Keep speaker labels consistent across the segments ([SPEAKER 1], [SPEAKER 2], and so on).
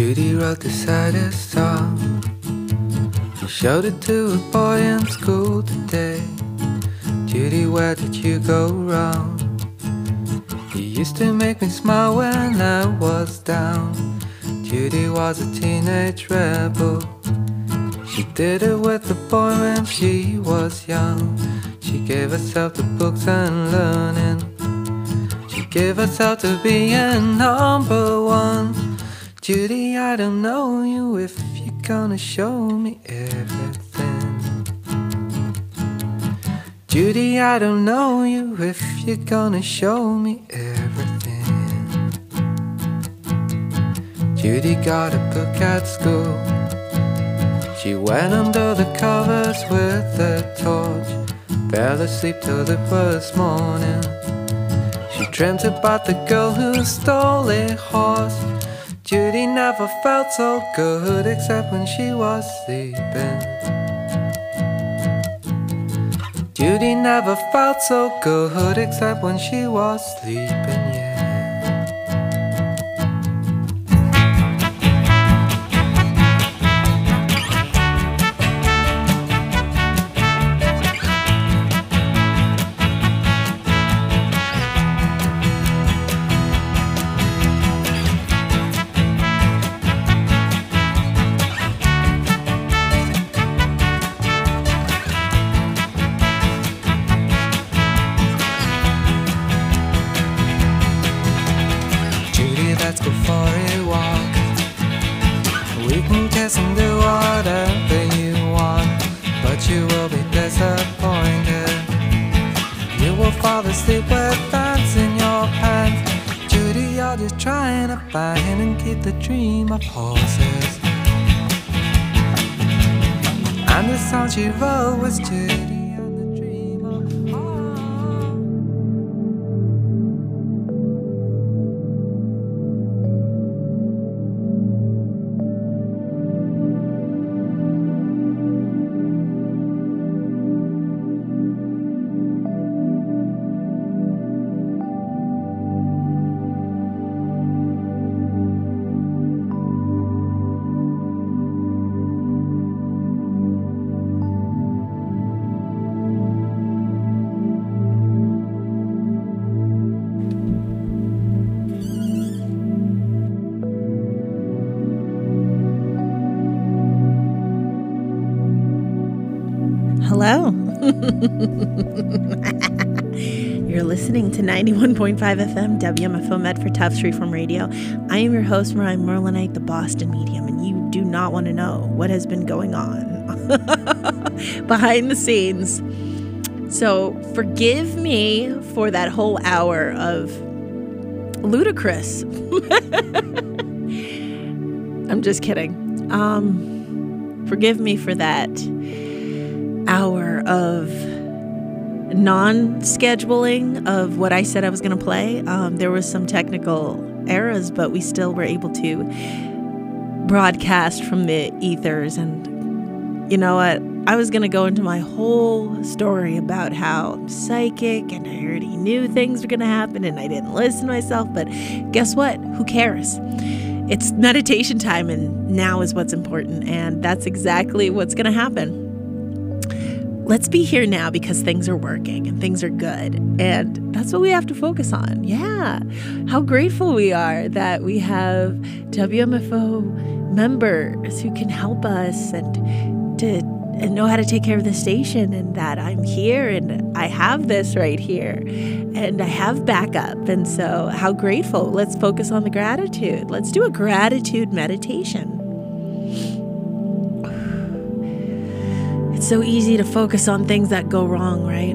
[SPEAKER 1] Judy wrote the saddest song. She showed it to a boy in school today. Judy, where did you go wrong? You used to make me smile when I was down. Judy was a teenage rebel. She did it with a boy when she was young. She gave herself to books and learning. She gave herself to being number one. Judy, I don't know you if you're gonna show me everything. Judy, I don't know you if you're gonna show me everything. Judy got a book at school. She went under the covers with a torch. Fell asleep till it was morning. She dreamt about the girl who stole a horse. Judy never felt so good except when she was sleeping. Judy never felt so good except when she was sleeping, yeah. Let's go for a walk. We can kiss and do whatever you want, but you will be disappointed. You will fall asleep with fans in your pants. Judy, you're just trying to find and keep the dream of horses. And the song she wrote was Judy.
[SPEAKER 2] Hello. You're listening to 91.5 FM WMFO Medford Tufts Freeform Radio. I am your host, Mariah Merlinite, the Boston medium, and you do not want to know what has been going on behind the scenes. So forgive me for that whole hour of ludicrous. I'm just kidding. Forgive me for that hour of non-scheduling of what I said I was going to play. There was some technical errors, but we still were able to broadcast from the ethers. And you know what? I was going to go into my whole story about how I'm psychic and I already knew things were going to happen and I didn't listen to myself. But guess what? Who cares? It's meditation time, and now is what's important. And that's exactly what's going to happen. Let's be here now because things are working and things are good. And that's what we have to focus on. Yeah. How grateful we are that we have WMFO members who can help us and know how to take care of the station, and that I'm here and I have this right here and I have backup. And so how grateful. Let's focus on the gratitude. Let's do a gratitude meditation. It's so easy to focus on things that go wrong, right?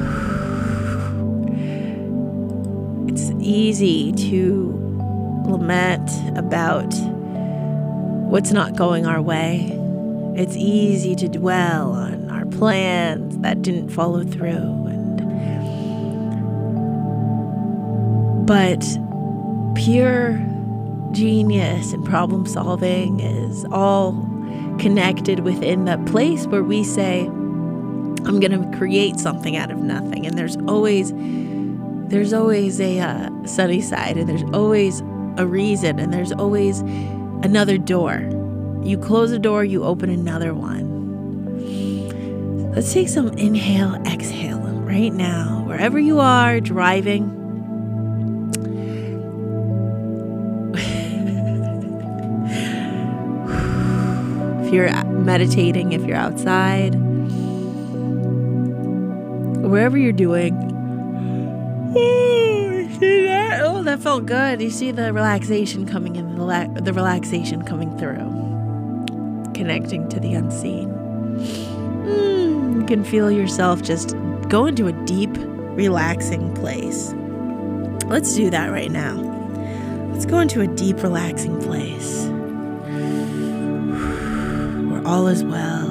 [SPEAKER 2] It's easy to lament about what's not going our way. It's easy to dwell on our plans that didn't follow through. But pure genius and problem solving is all connected within the place where we say, I'm going to create something out of nothing. And there's always a sunny side, and there's always a reason, and there's always another door. You close a door, you open another one. Let's take some inhale, exhale right now, wherever you are, driving. If you're meditating, if you're outside, wherever you're doing. See that? Oh, that felt good. You see the relaxation coming in, the relaxation coming through, connecting to the unseen. You can feel yourself just go into a deep, relaxing place. Let's do that right now. Let's go into a deep, relaxing place where all is well,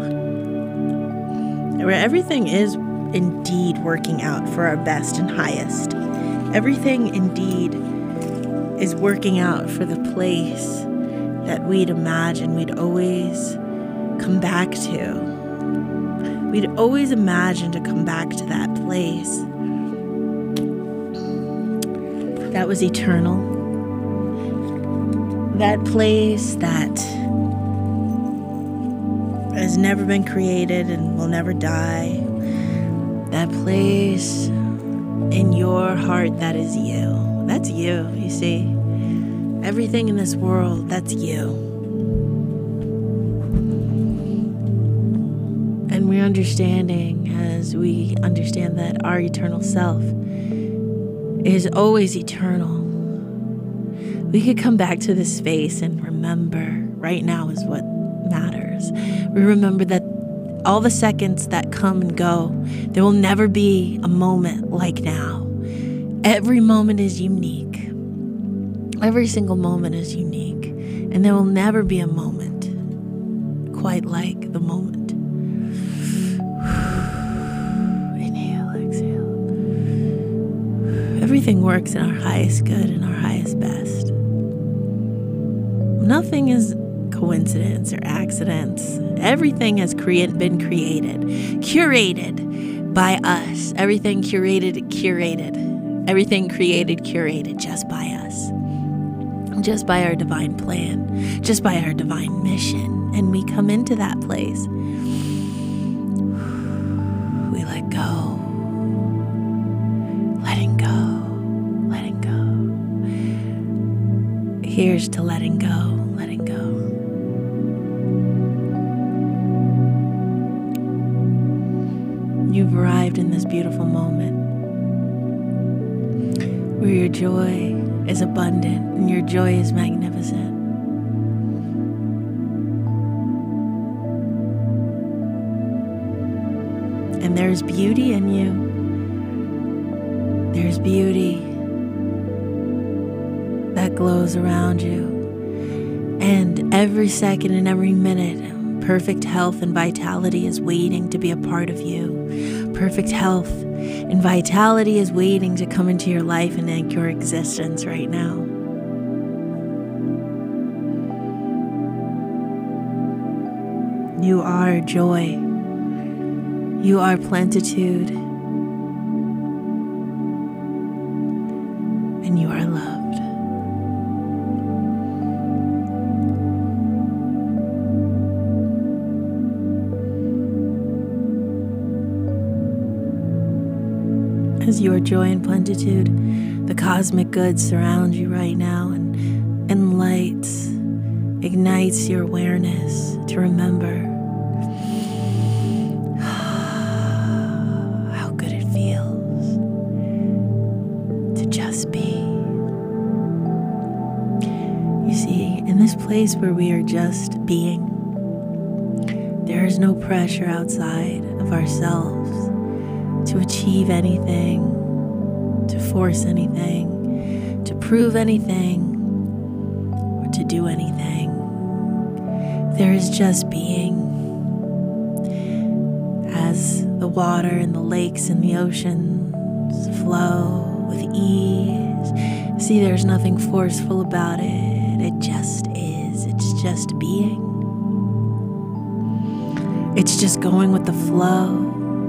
[SPEAKER 2] where everything is indeed working out for our best and highest. Everything indeed is working out for the place that we'd imagine we'd always come back to. We'd always imagine to come back to that place that was eternal. That place that has never been created and will never die. That place in your heart that is you. That's you, you see. Everything in this world, that's you. And we're understanding as we understand that our eternal self is always eternal. We could come back to this space and remember right now is what matters. We remember that all the seconds that come and go, there will never be a moment like now. Every moment is unique. Every single moment is unique. And there will never be a moment quite like the moment. Inhale, exhale. Everything works in our highest good and our highest best. Nothing is coincidence or accidents. Everything has been created, curated by us. Everything curated. Everything created, curated just by us. Just by our divine plan, just by our divine mission. And we come into that place. We let go. Letting go. Letting go. Here's to letting go. Letting go. You've arrived in this beautiful moment where your joy is abundant and your joy is magnificent. And there's beauty in you. There's beauty that glows around you. And every second and every minute, perfect health and vitality is waiting to be a part of you. Perfect health and vitality is waiting to come into your life and make your existence right now. You are joy. You are plenitude. And you are loved. As your joy and plenitude, the cosmic good surrounds you right now and lights, ignites your awareness to remember how good it feels to just be. You see, in this place where we are just being, there is no pressure outside of ourselves to achieve anything, to force anything, to prove anything, or to do anything. There is just being. As the water and the lakes and the oceans flow with ease, see, there's nothing forceful about it. It just is. It's just being. It's just going with the flow.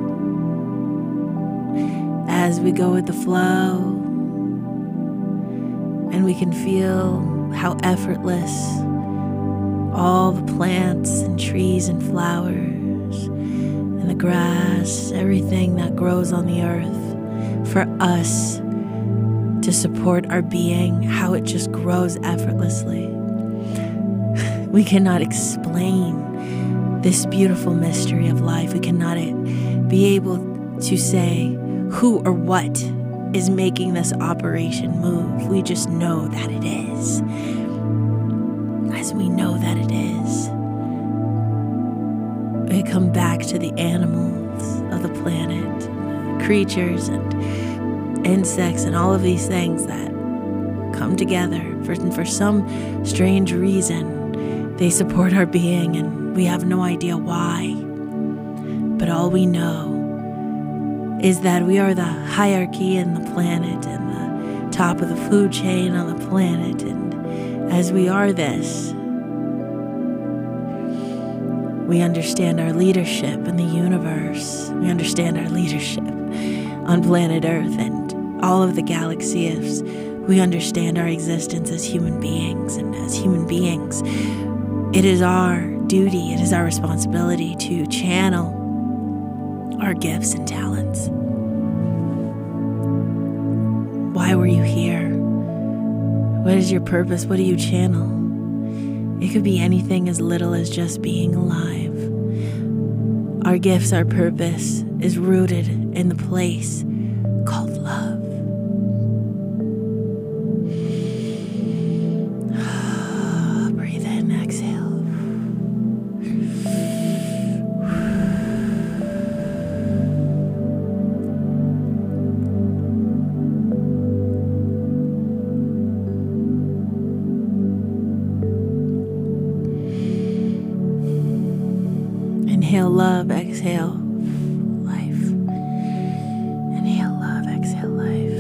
[SPEAKER 2] As we go with the flow, and we can feel how effortless all the plants and trees and flowers and the grass, everything that grows on the earth, for us to support our being, how it just grows effortlessly. We cannot explain this beautiful mystery of life. We cannot be able to say who or what is making this operation move. We just know that it is. As we know that it is, we come back to the animals of the planet, creatures and insects and all of these things that come together for some strange reason. They support our being and we have no idea why. But all we know is that we are the hierarchy in the planet and the top of the food chain on the planet. And as we are this, we understand our leadership in the universe. We understand our leadership on planet Earth and all of the galaxies. We understand our existence as human beings. And as human beings, it is our duty, it is our responsibility to channel our gifts and talents. Why were you here? What is your purpose? What do you channel? It could be anything as little as just being alive. Our gifts, our purpose is rooted in the place called love. Breathe in, exhale. Inhale love, exhale life. Inhale love, exhale life.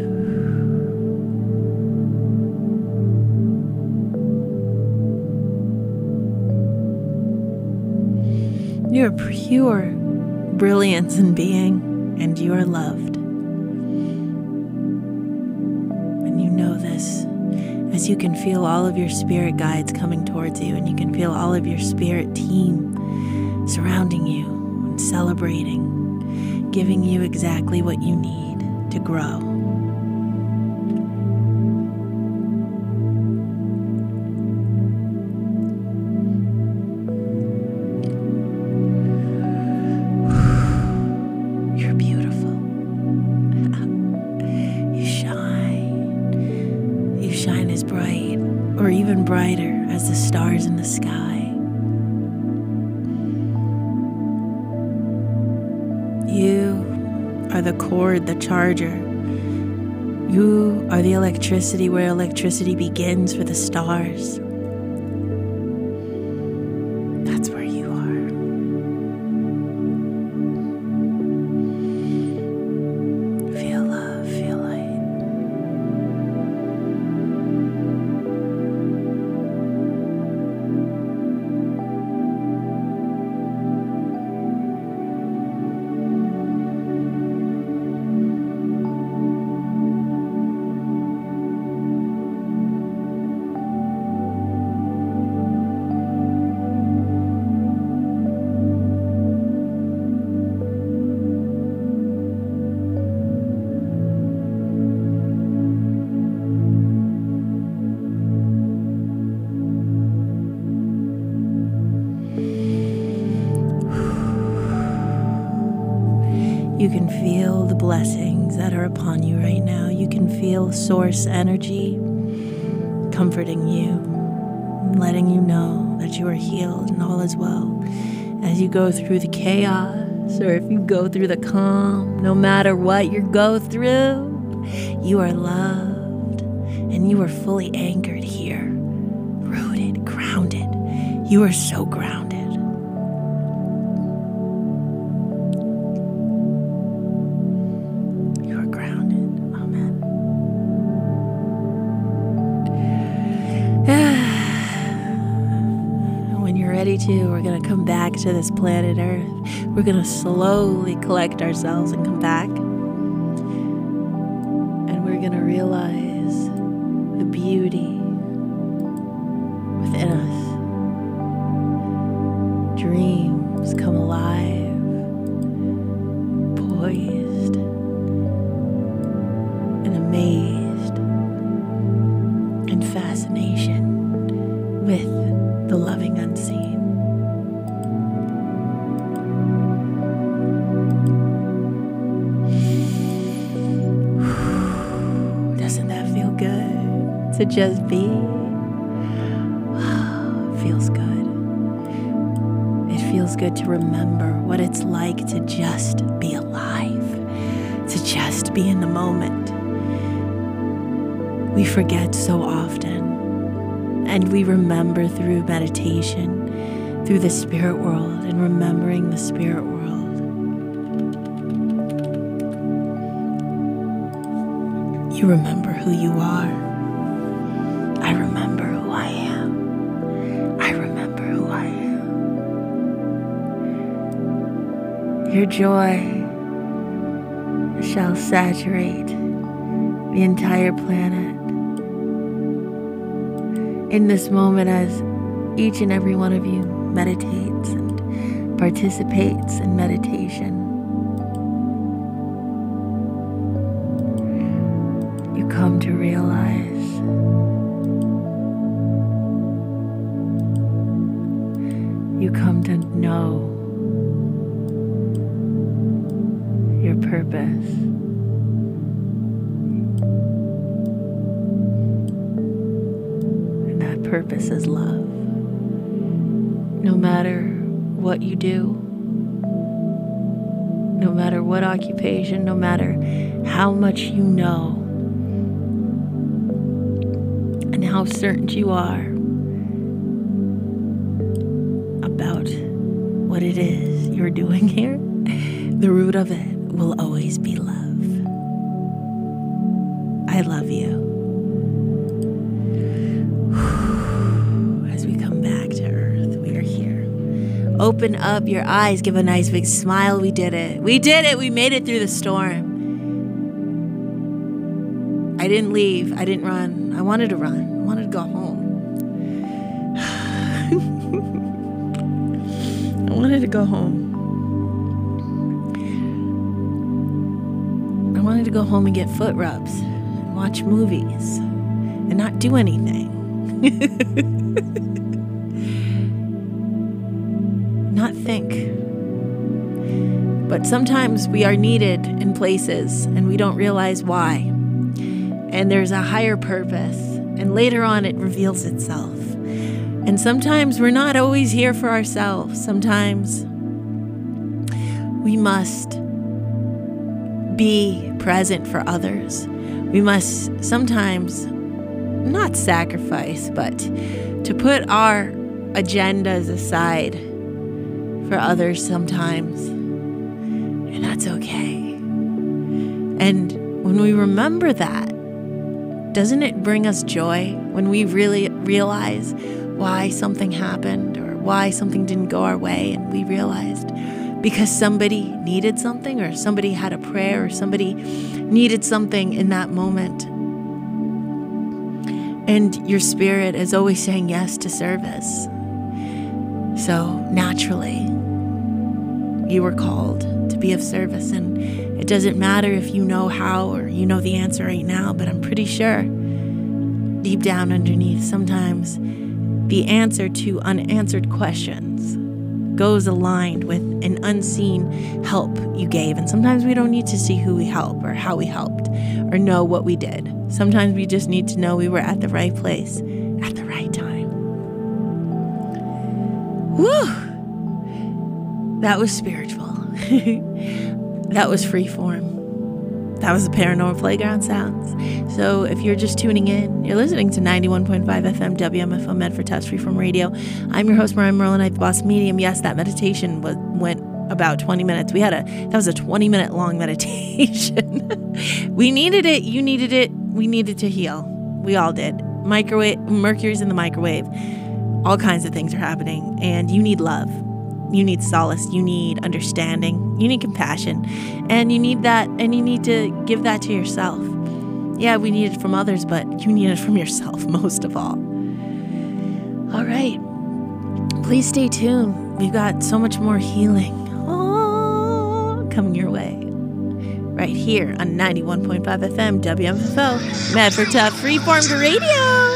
[SPEAKER 2] You are pure brilliance in being, and you are loved. And you know this as you can feel all of your spirit guides coming towards you, and you can feel all of your spirit team surrounding you and celebrating, giving you exactly what you need to grow. You're beautiful. You shine. You shine as bright or even brighter as the stars in the sky. You are the cord, the charger. You are the electricity where electricity begins for the stars. That's where you are. Feel love, feel light. You can feel the blessings that are upon you right now. You can feel source energy comforting you, letting you know that you are healed and all is well. As you go through the chaos, or if you go through the calm, no matter what you go through, you are loved and you are fully anchored here, rooted, grounded. You are so grounded. We're going to come back to this planet Earth. We're going to slowly collect ourselves and come back. And we're going to realize the beauty within us. good to just be. It feels good. It feels good to remember what it's like to just be alive, to just be in the moment. We forget so often, and we remember through meditation, through the spirit world, and remembering the spirit world. You remember who you are. I remember who I am. I remember who I am. Your joy shall saturate the entire planet. In this moment, as each and every one of you meditates and participates in meditation, you come to realize you come to know your purpose. And that purpose is love. No matter what you do, no matter what occupation, no matter how much you know, and how certain you are about what it is you're doing here, the root of it will always be love. I love you. As we come back to earth, we are here. Open up your eyes, give a nice big smile. We did it. We did it. We made it through the storm. I didn't leave. I didn't run. I wanted to run. I wanted to go home. I wanted to go home. I wanted to go home and get foot rubs, and watch movies, and not do anything. Not think. But sometimes we are needed in places, and we don't realize why. And there's a higher purpose, and later on it reveals itself. And sometimes we're not always here for ourselves. Sometimes we must be present for others. We must sometimes not sacrifice, but to put our agendas aside for others sometimes. And that's okay. And when we remember that, doesn't it bring us joy when we really realize why something happened or why something didn't go our way, and we realized because somebody needed something, or somebody had a prayer, or somebody needed something in that moment. And your spirit is always saying yes to service. So naturally, you were called to be of service, and it doesn't matter if you know how or you know the answer right now, but I'm pretty sure deep down underneath, sometimes the answer to unanswered questions goes aligned with an unseen help you gave. And sometimes we don't need to see who we help or how we helped or know what we did. Sometimes we just need to know we were at the right place at the right time. Woo! That was spiritual. That was freeform. That was the Paranormal Playground Sounds. So if you're just tuning in, you're listening to 91.5 FM WMFO Medford Test Freeform Radio. I'm your host, Mariah Merlinite, the Boss Medium. Yes, that meditation went about 20 minutes. That was a 20-minute long meditation. We needed it. You needed it. We needed to heal. We all did. Mercury's in the microwave. All kinds of things are happening. And you need love. You need solace. You need understanding. You need compassion. And you need that. And you need to give that to yourself. Yeah, we need it from others, but you need it from yourself most of all. All right. Please stay tuned. We've got so much more healing coming your way. Right here on 91.5 FM WMFO Medford Test Freeform Radio.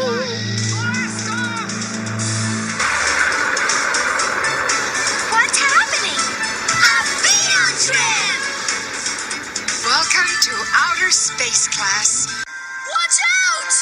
[SPEAKER 3] Space class. Watch out!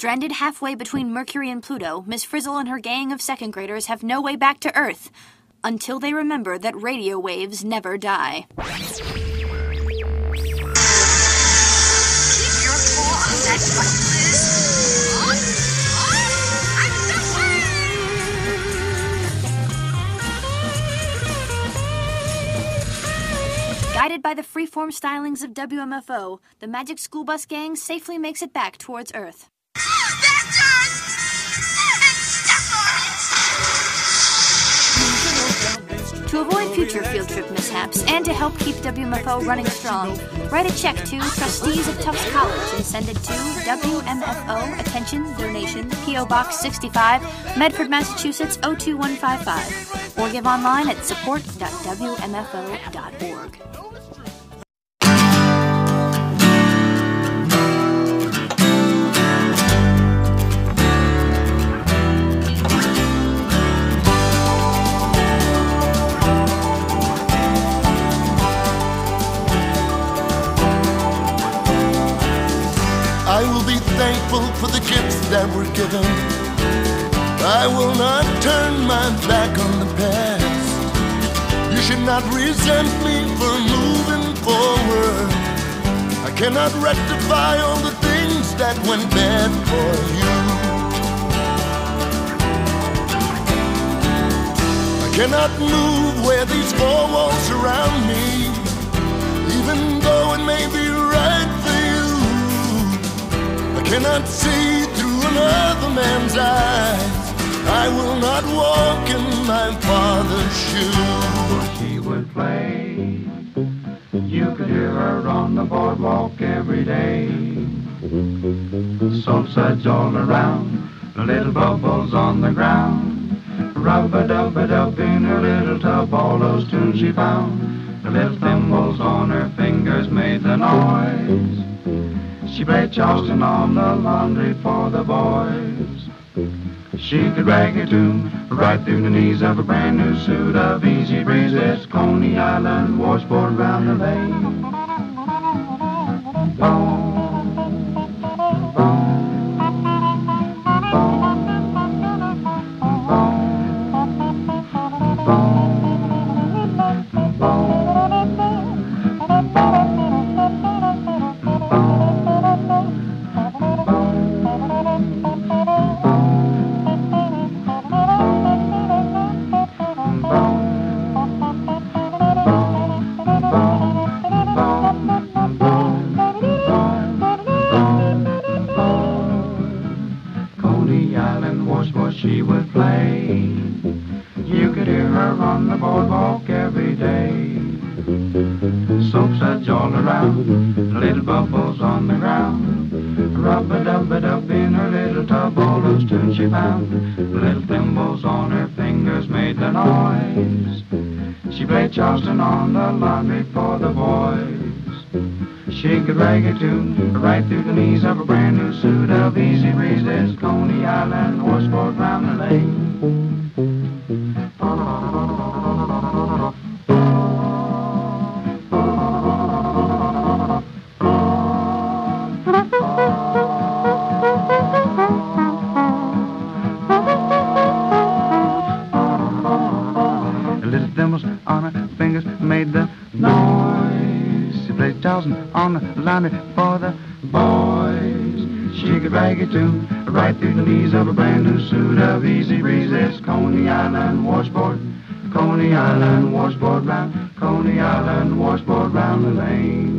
[SPEAKER 3] Stranded halfway between Mercury and Pluto, Miss Frizzle and her gang of second graders have no way back to Earth until they remember that radio waves never die.
[SPEAKER 4] Keep your paw on that button, Liz.
[SPEAKER 3] Guided by the freeform stylings of WMFO, the Magic School Bus Gang safely makes it back towards Earth. To avoid future field trip mishaps and to help keep WMFO running strong, write a check to Trustees of Tufts College and send it to WMFO, attention, donation, P.O. Box 65, Medford, Massachusetts 02155, or give online at support.wmfo.org.
[SPEAKER 5] I will be thankful for the gifts that were given. I will not turn my back on the past. You should not resent me for moving forward. I cannot rectify all the things that went bad for you. I cannot move where these four walls surround me, even though it may be right for you. I cannot see through another man's eyes. I will not walk in my father's shoes.
[SPEAKER 6] She would play. You could hear her on the boardwalk every day. Soap suds all around, little bubbles on the ground. Rub-a-dub-a-dub in her little tub, all those tunes she found. The little thimbles on her fingers made the noise. She played Charleston on the laundry for the boys. She could rag a tune right through the knees of a brand new suit of easy breezes, Coney Island, washboard round the lane. Boom, boom, she would play. You could hear her on the boardwalk every day. Soap suds all around, little bubbles on the ground. Rub-a-dub-a-dub in her little tub, all those tunes she found. Little thimbles on her fingers made the noise. She played Charleston on the laundry for the boys. She could rag a tune right through the knees of a brand new suit of easy breezes, Coney Island, horseboard round the lane. Little thimbles on her fingers made the noise. She played Charleston on the laundry for the boys. She could rag a tune right through the knees of a brand new suit of easy breezes, Coney Island washboard, Coney Island washboard round, Coney Island washboard round the lane.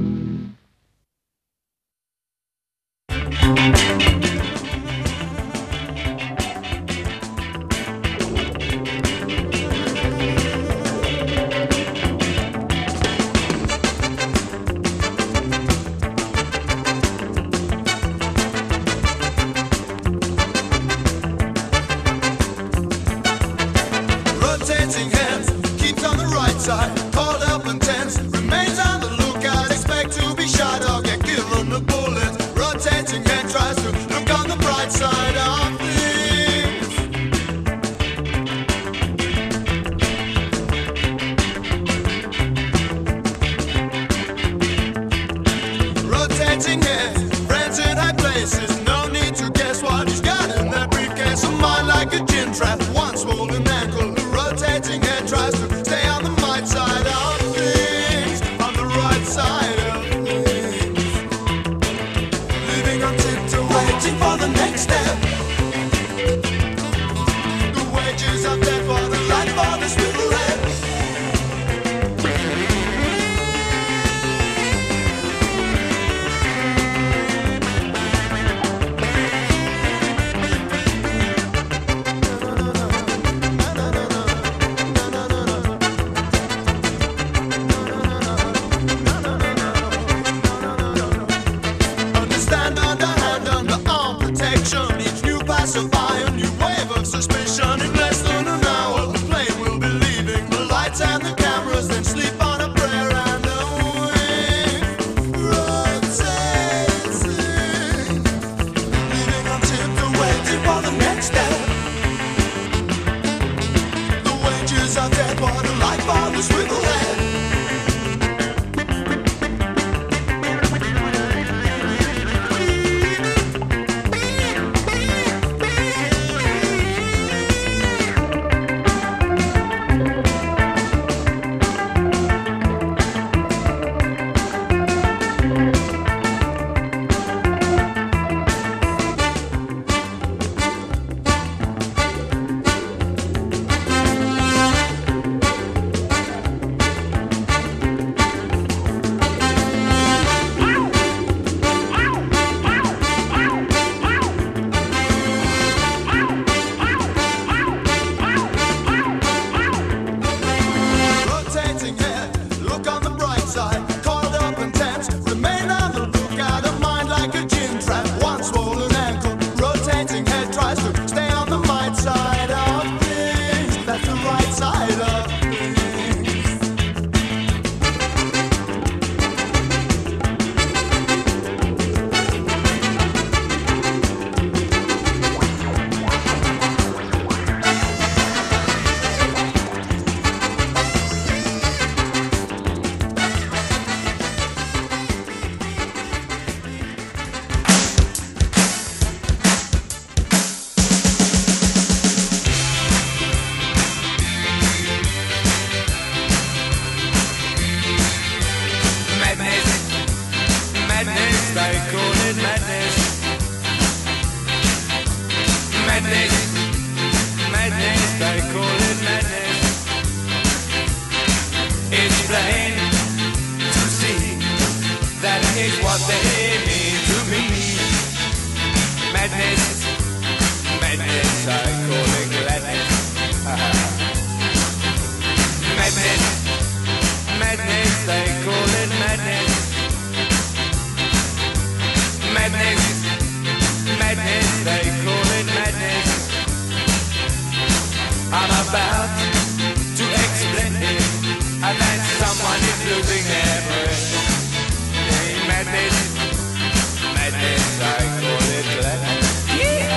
[SPEAKER 7] Rotating hands, keeps on the right side, called up and tense, remains on the lookout, expect to be shot or get given a bullet. Rotating hand tries to look on the bright side of things. Rotating hands, friends in high places, no need to guess what intensify a new wave of suspicion. In less than an hour, the plane will be leaving. The lights and the cameras, then sleep on a prayer and a wing. Rotating, leaving on tiptoe, waiting for the next step. The wages are dead, but the light bar is with the head. Rotating head, look on the bright side. Coiled up and tense, remain on the lookout. A mind like a gin trap, one swollen ankle. Rotating head tries to stay on the right side of things. That's the right side of things.
[SPEAKER 8] Madness, they call it madness. Madness, madness, they call it madness. It's plain to see that is what they mean to me. Madness, madness, I call it gladness. Madness, madness, they call it madness. Madness, madness, they call it madness. I'm about to explain it, and that someone is losing their breath. Hey, madness, madness, I call it gladness. Yeah!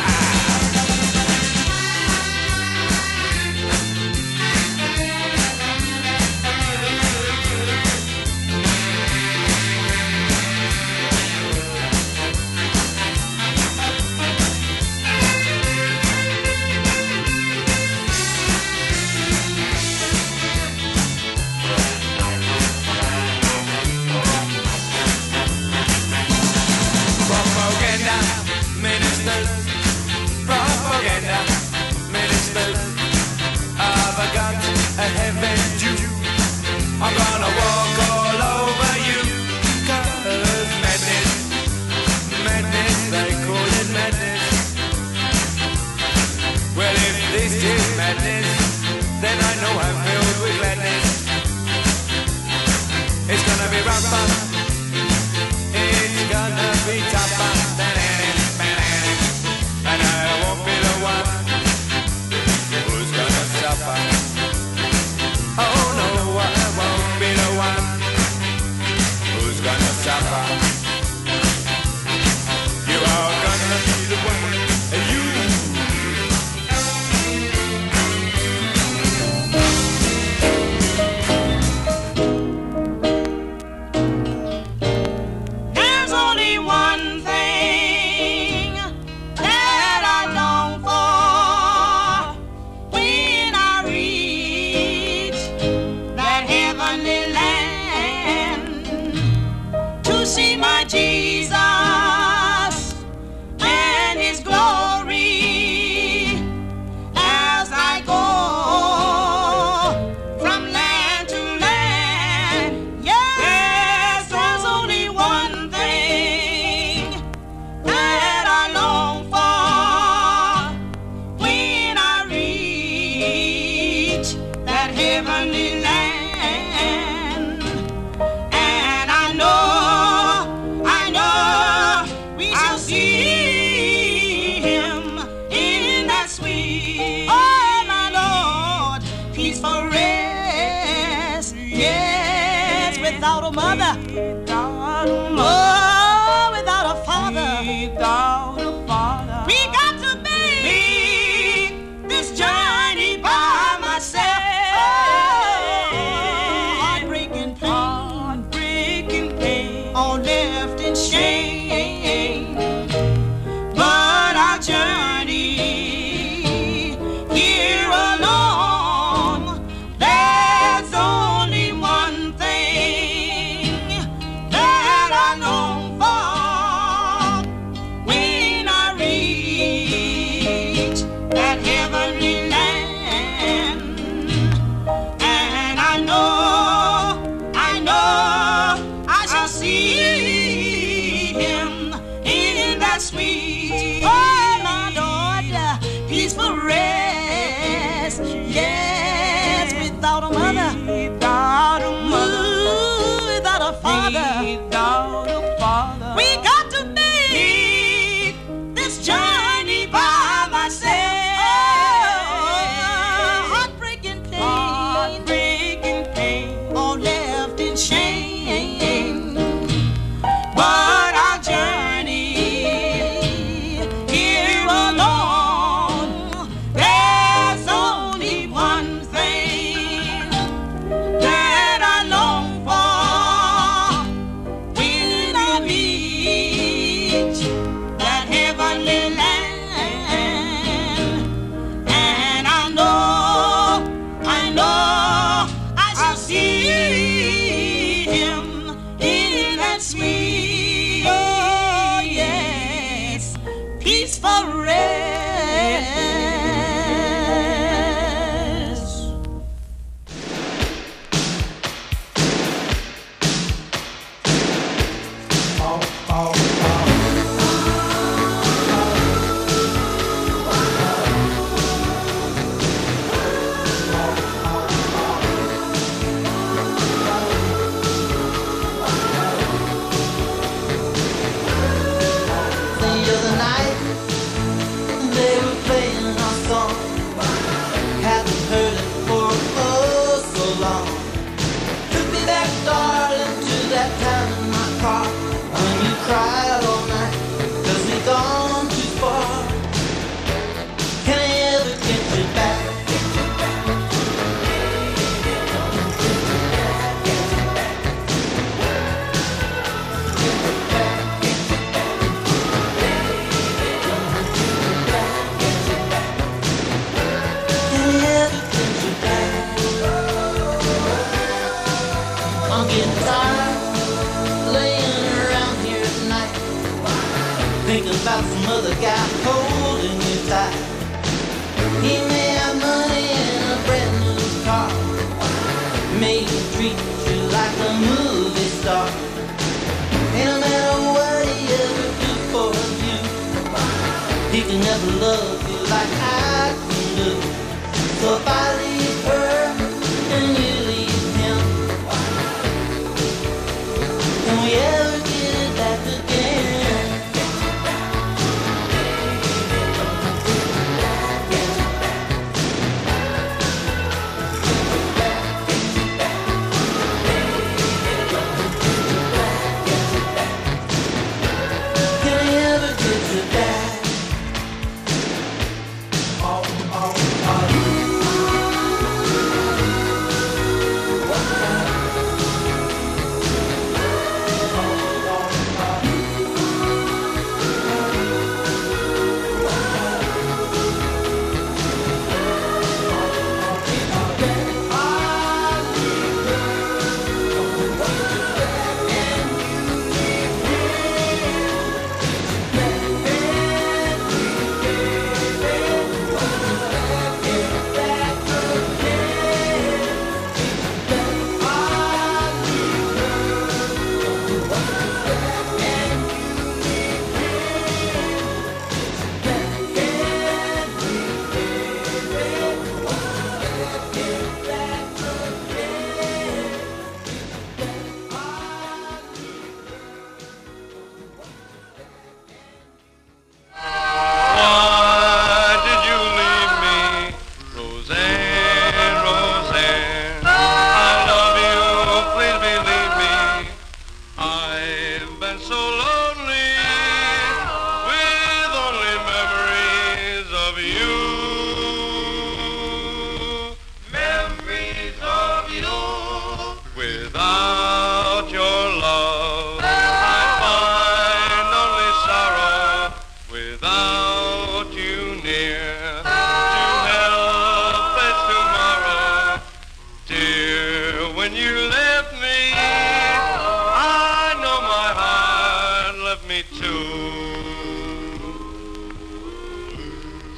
[SPEAKER 8] Propaganda ministers of a gun, a heaven Jew. I'm gonna walk all over you. 'Cause madness, madness, they call it madness. Well, if this is madness, then I know I'm filled with gladness. It's gonna be rougher, it's gonna be tougher than and I won't be the one who's gonna suffer. Oh no, I won't be the one who's gonna suffer. You are gonna be the one, and you.
[SPEAKER 9] There's only one thing that I long for when I reach that heavenly land, to see my Jesus and His glory as I go from land to land. Yes, there's only one thing that I long for when I reach that heavenly land. And I know we shall see Him a mother, oh, without a father, we got to make this journey by myself. Heartbreaking pain, all left in shame. But our journey here alone, there's only one thing that I long for when I reach that heavenly land. And I know I shall see him in that sweet, oh my Lord, peaceful rest. Yes, without a mother, ooh, without a father, we got to make this journey by myself. Heartbreaking pain, all left in shame. But our journey here alone, there's only one thing that I long for when I reach that heavenly land. And I know I shall see him in that sweet, oh yes, peaceful rest.
[SPEAKER 10] The other night they were playing our song. Hadn't heard it for oh so long. Took me back, darling, to that time in my car when you cried all night 'cause we gone too far. Can I ever get you back? Can I ever get you back? I'm getting tired laying around here at night, thinking about some other guy holding you tight. He may have money and a brand new car, may treat you like a movie star. And no matter what he ever do for you, he can never love you like I can do. So if I leave her and you leave him, can we ever get it back again? Can I ever get you back? Oh, oh, oh.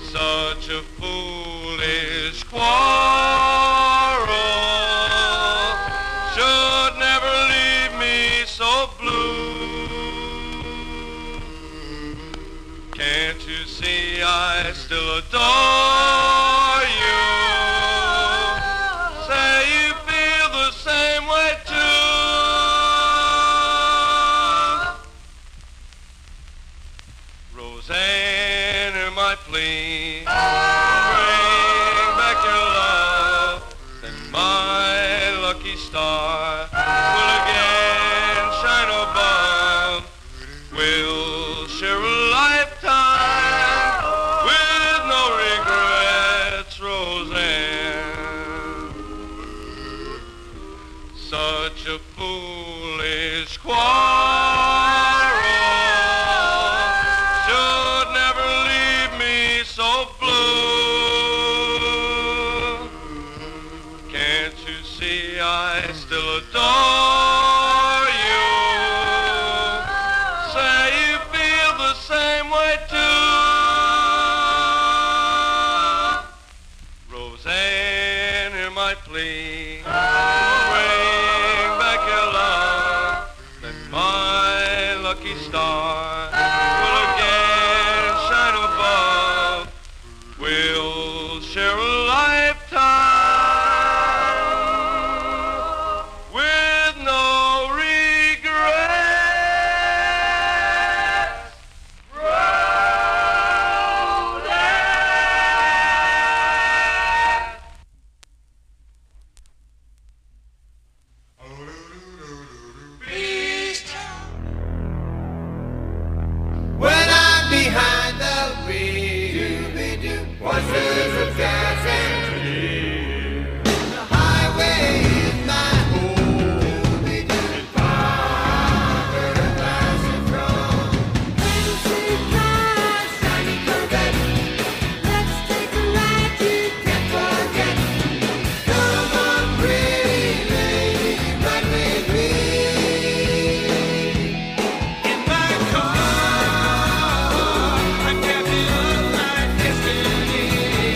[SPEAKER 8] Such a foolish quarrel should never leave me so blue. Can't you see I still adore you? Say you feel the same way too. Roseanne, hear my plea. Bring back your love, then my lucky star will again shine above. We'll share a lifetime with no regrets, Roseanne. Such a foolish quarrel should never leave me so blue. Can't you see I still adore you? Say you feel the same way too. Roseanne, hear my plea. Bring back your love, then my lucky star will again shine above. We'll share a lifetime with no regrets.
[SPEAKER 7] When I'm behind the wheel, voices of jazz and clear. The highway is my home. It's fiberglass and chrome. Fancy cars, shiny Corvette. Let's take a ride you can't forget. Come on, pretty lady, ride with me. In my car, I'm captain of my destiny.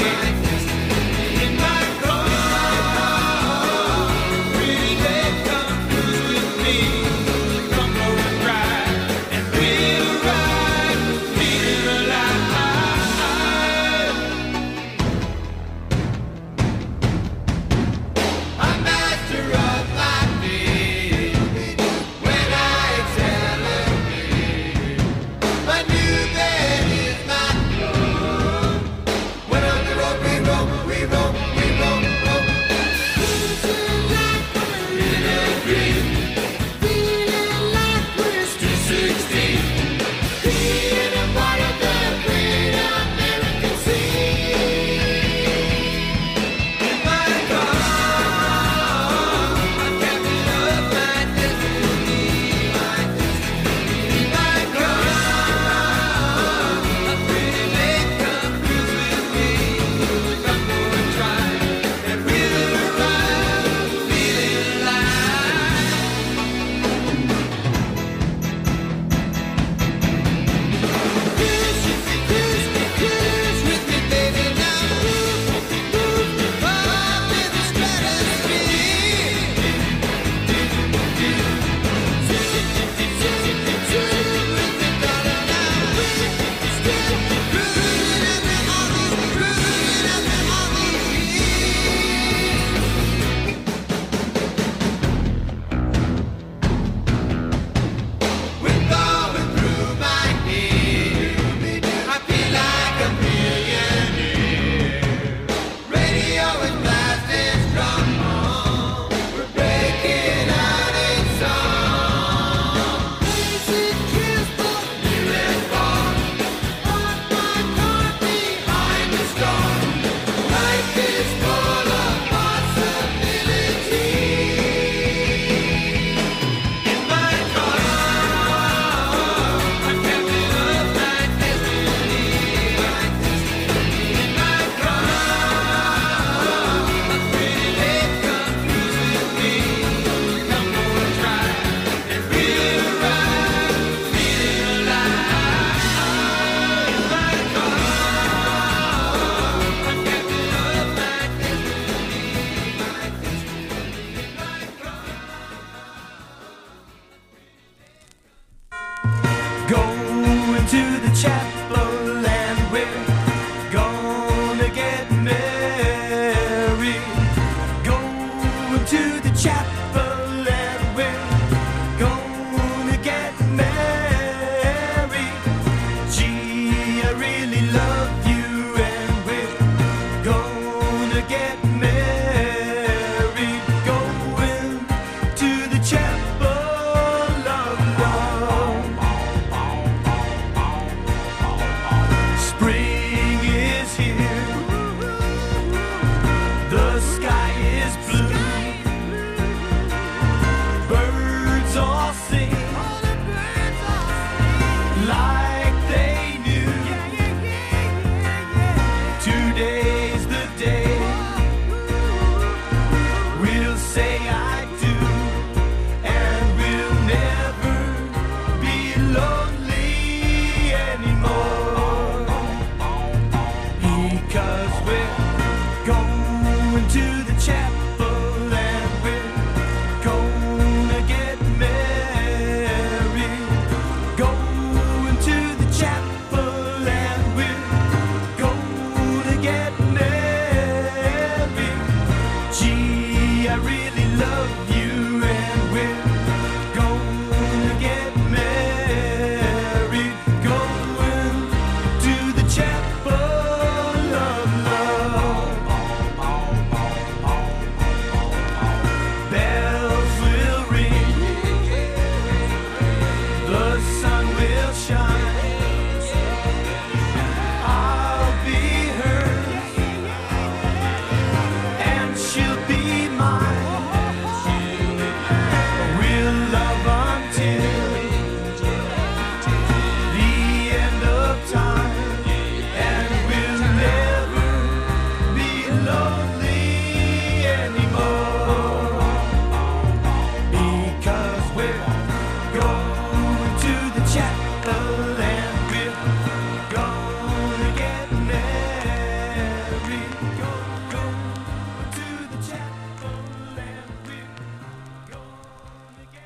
[SPEAKER 8] Today's the day we'll say I do, and we'll never be lonely anymore, because we're going to the chapel and we're gonna get married. Going to the chapel and we're gonna get married. Gee, I really love you and we're gonna get married. Going to the chapel of love. Bells will ring, the sun will shine. I'll be hers and she'll be mine. We'll love until the end of time, and we'll never be lonely anymore, because we're going to the chapel and we're gonna get married. Go to the chapel and we're gonna get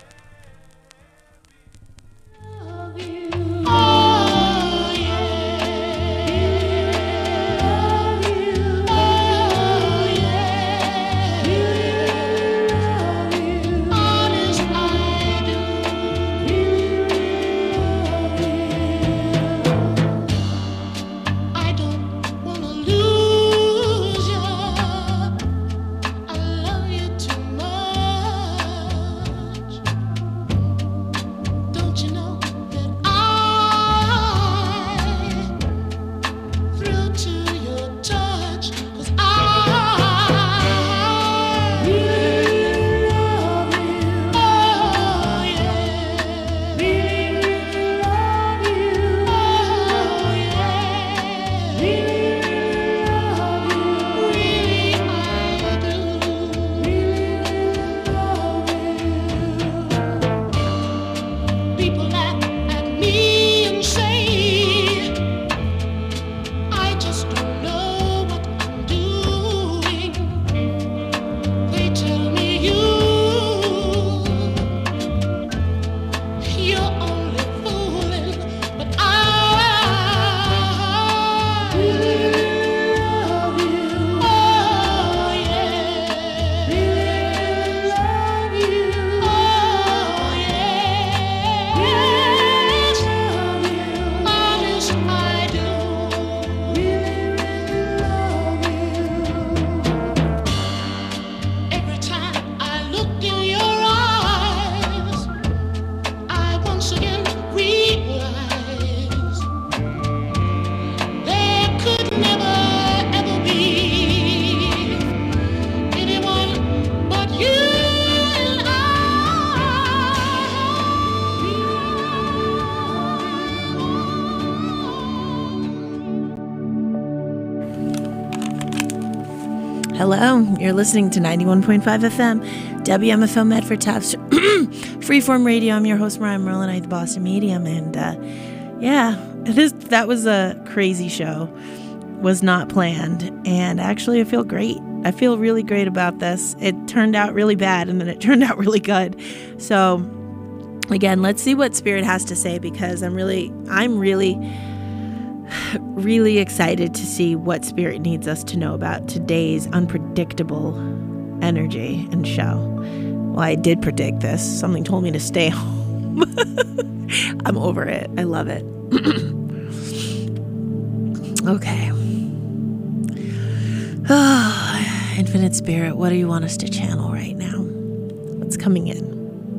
[SPEAKER 11] I don't wanna lose you. I love you too much. Don't you know that I thrill to your touch? 'Cause I really love you. Oh yeah, really love you. Oh yeah, really love you. Really I do. Really love you. People laugh at me and say I just don't know what I'm doing. They tell me you're only fooling, but I really love you. Oh yeah, really love you. Oh yeah, yes, honest I do. Really love you. Every time I look in your eyes, I once again realize there could never ever be anyone but you and I.
[SPEAKER 2] Hello, you're listening to 91.5 FM, WMFO Medford Taps, Freeform Radio. I'm your host, Mariah Merlin, the Boston Medium, and that was a crazy show. Was not planned, and actually I feel great. I feel really great about this. It turned out really bad, and then it turned out really good. So, again, let's see what Spirit has to say, because I'm really excited to see what Spirit needs us to know about today's unpredictable energy and show. Well, I did predict this. Something told me to stay home. I'm over it. I love it. Okay. Infinite Spirit, what do you want us to channel right now? What's coming in?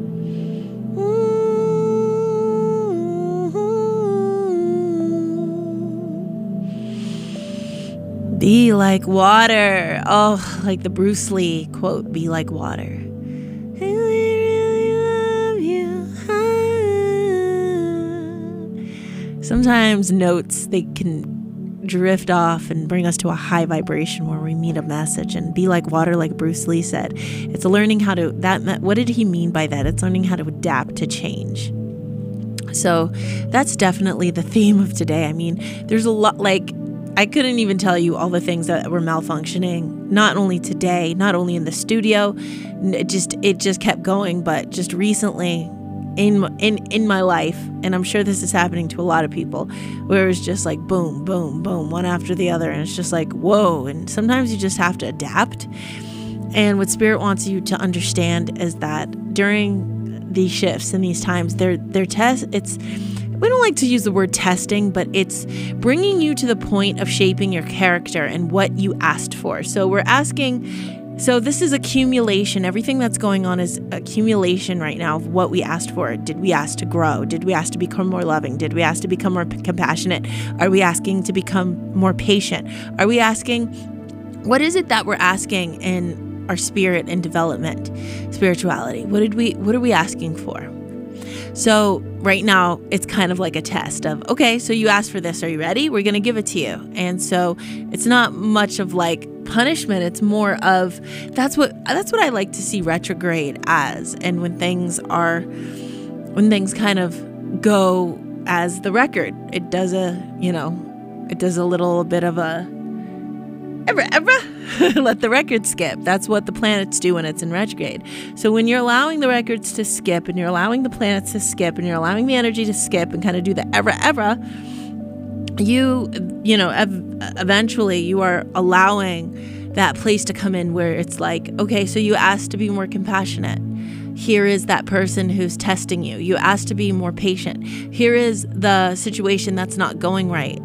[SPEAKER 2] Be like water. Oh, like the Bruce Lee quote, be like water. I really love you. Sometimes notes, they can drift off and bring us to a high vibration where we meet a message and be like water, like Bruce Lee said. It's learning how to, what did he mean by that? It's learning how to adapt to change. So that's definitely the theme of today. I mean, there's a lot, like, I couldn't even tell you all the things that were malfunctioning, not only today, not only in the studio, it just kept going, but just recently in my life, and I'm sure this is happening to a lot of people, where it's just like boom, boom, boom, one after the other, and it's just like, whoa, and sometimes you just have to adapt. And what Spirit wants you to understand is that during these shifts and these times, we don't like to use the word testing, but it's bringing you to the point of shaping your character and what you asked for. So this is accumulation. Everything that's going on is accumulation right now of what we asked for. Did we ask to grow? Did we ask to become more loving? Did we ask to become more compassionate? Are we asking to become more patient? Are we asking, what is it that we're asking in our spirit and development, spirituality? What are we asking for? So right now it's kind of like a test of, okay, so you asked for this. Are you ready? We're going to give it to you. And so it's not much of like punishment. It's more of, that's what I like to see retrograde as. And when things kind of go as the record, it does a little bit of a let the record skip. That's what the planets do when it's in retrograde. So when you're allowing the records to skip, and you're allowing the planets to skip, and you're allowing the energy to skip and kind of do the eventually you are allowing that place to come in where it's like, okay, so you asked to be more compassionate. Here is that person who's testing you. You asked to be more patient. Here is the situation that's not going right.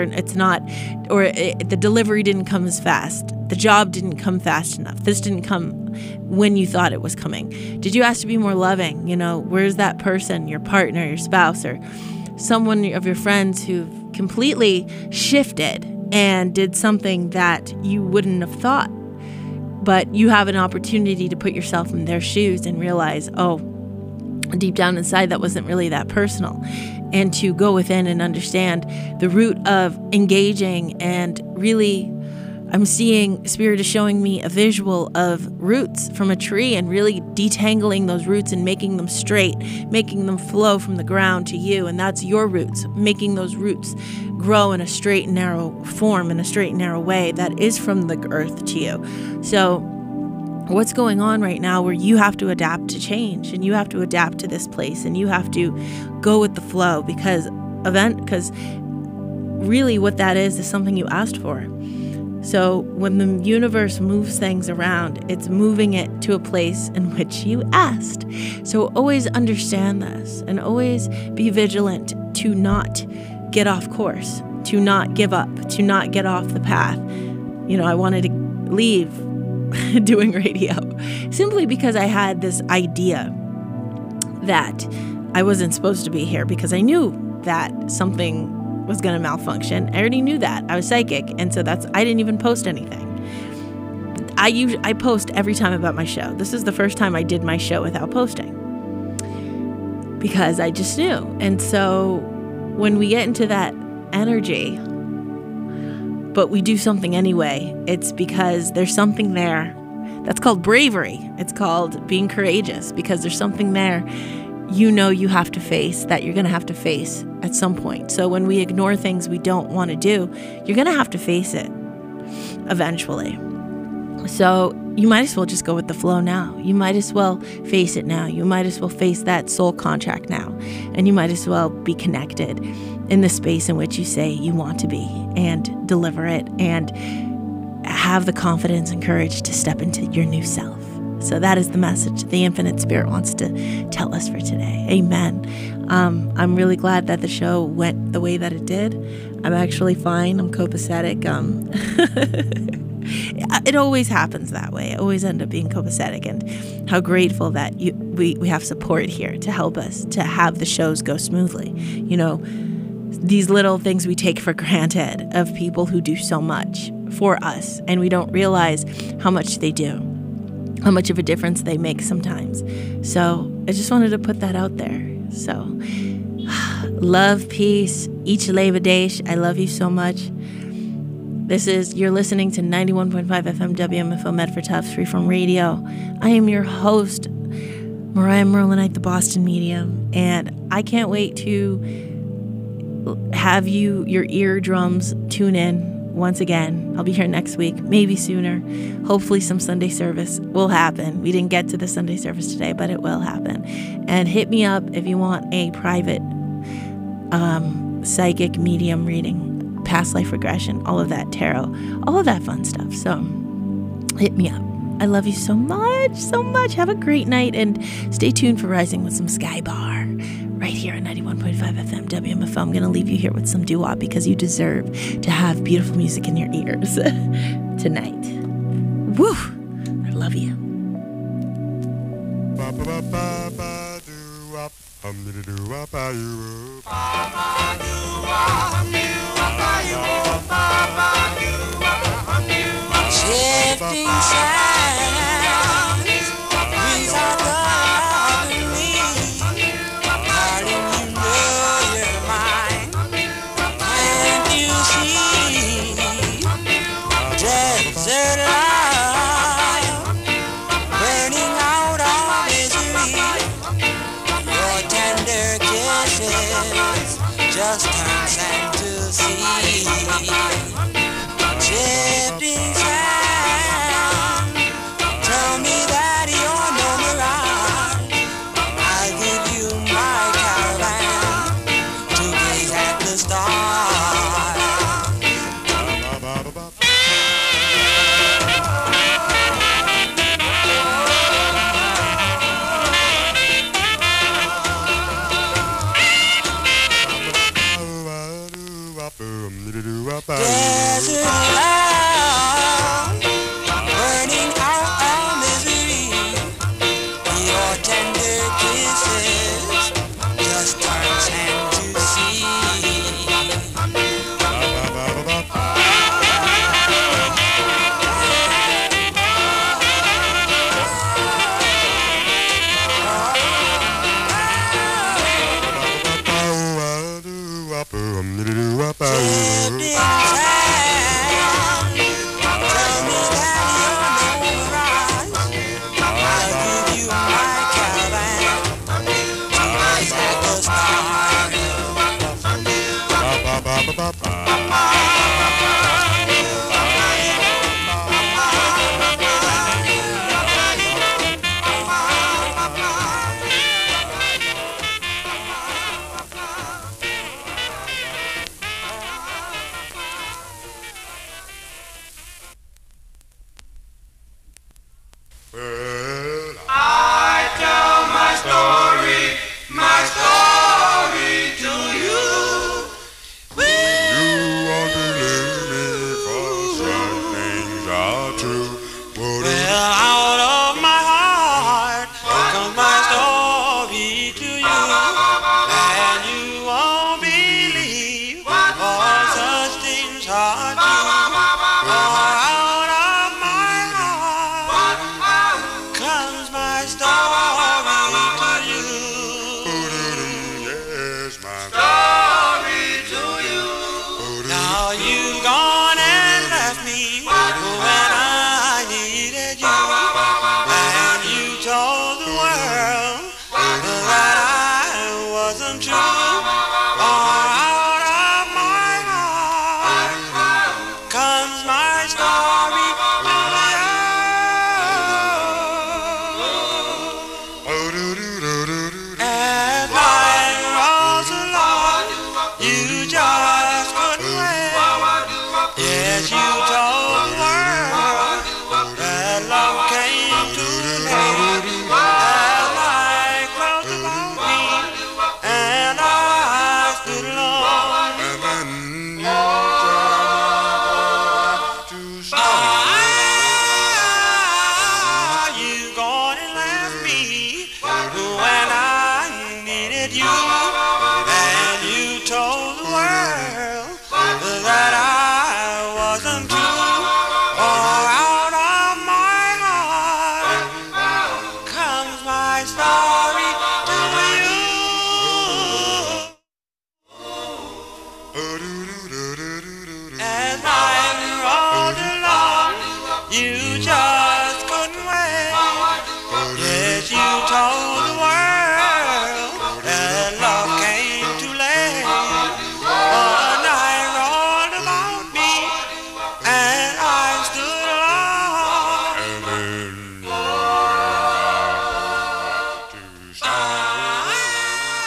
[SPEAKER 2] The delivery didn't come as fast. The job didn't come fast enough. This didn't come when you thought it was coming. Did you ask to be more loving? Where's that person, your partner, your spouse, or someone of your friends who've completely shifted and did something that you wouldn't have thought? But you have an opportunity to put yourself in their shoes and realize, oh, deep down inside, that wasn't really that personal. And to go within and understand the root of engaging. And really, I'm seeing, Spirit is showing me a visual of roots from a tree and really detangling those roots and making them straight, making them flow from the ground to you. And that's your roots, making those roots grow in a straight and narrow form, in a straight and narrow way that is from the earth to you. So what's going on right now where you have to adapt to change, and you have to adapt to this place, and you have to go with the flow, because really what that is something you asked for. So when the universe moves things around, it's moving it to a place in which you asked. So always understand this, and always be vigilant to not get off course, to not give up, to not get off the path. I wanted to leave doing radio simply because I had this idea that I wasn't supposed to be here, because I knew that something was going to malfunction. I already knew that. I was psychic, and so I didn't even post anything. I post every time about my show. This is the first time I did my show without posting, because I just knew. And so when we get into that energy, but we do something anyway, it's because there's something there. That's called bravery. It's called being courageous, because there's something there you have to face, that you're going to have to face at some point. So when we ignore things we don't want to do, you're going to have to face it eventually. So you might as well just go with the flow now. You might as well face it now. You might as well face that soul contract now. And you might as well be connected in the space in which you say you want to be, and deliver it, and have the confidence and courage to step into your new self. So that is the message the Infinite Spirit wants to tell us for today. Amen. I'm really glad that the show went the way that it did. I'm actually fine. I'm copacetic. It always happens that way. I always end up being copacetic, and how grateful that we have support here to help us to have the shows go smoothly. These little things we take for granted of people who do so much for us, and we don't realize how much they do, how much of a difference they make sometimes. So I just wanted to put that out there. So Love, peace, each Dash. I love you so much. You're listening to 91.5 FM WMFO Medford Tufts Freeform Radio. I am your host, Mariah Merlinite, the Boston Medium, and I can't wait to have your eardrums tune in once again. I'll be here next week, maybe sooner. Hopefully some Sunday service will happen. We didn't get to the Sunday service today, but it will happen. And hit me up if you want a private psychic medium reading, past life regression, all of that, tarot, all of that fun stuff. So hit me up. I love you so much, so much. Have a great night, and stay tuned for Rising with some Sky Bar right here at 91.5 FM WMFO. I'm going to leave you here with some doo-wop because you deserve to have beautiful music in your ears tonight. Woo! I love you.
[SPEAKER 12] Shifting sounds, breeze are bothering me. Darling, you know you're mine. Can't you see? Desert light, burning out all misery. Your tender kisses just turn sand to sea. Shifting sound, tell me that you're no mirage. I'll give you my caravan to gaze at the Desert land, burning out all misery. Your tender kisses just turn sand to sea. Come
[SPEAKER 5] do do do.